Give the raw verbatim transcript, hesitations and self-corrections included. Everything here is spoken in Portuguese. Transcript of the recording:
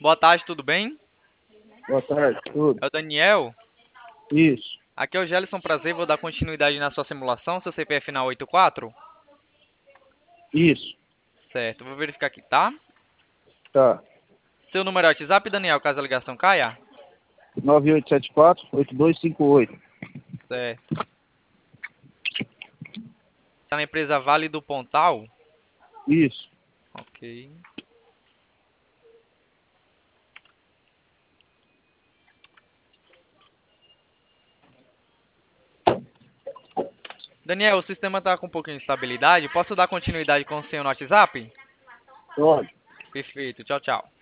Boa tarde, tudo bem? Boa tarde, tudo. É o Daniel. Isso, Aqui é o Gelson, prazer. Vou dar continuidade na sua simulação. Seu C P F final oitenta e quatro? isso, Certo, vou verificar aqui, tá? tá. Seu número é WhatsApp, Daniel, caso a ligação caia? nove oito sete quatro, oito dois cinco oito. Certo. Está na empresa Vale do Pontal? Isso. Ok. Daniel, o sistema está com um pouquinho de instabilidade. Posso dar continuidade com o senhor no WhatsApp? Pode. Perfeito. Tchau, tchau.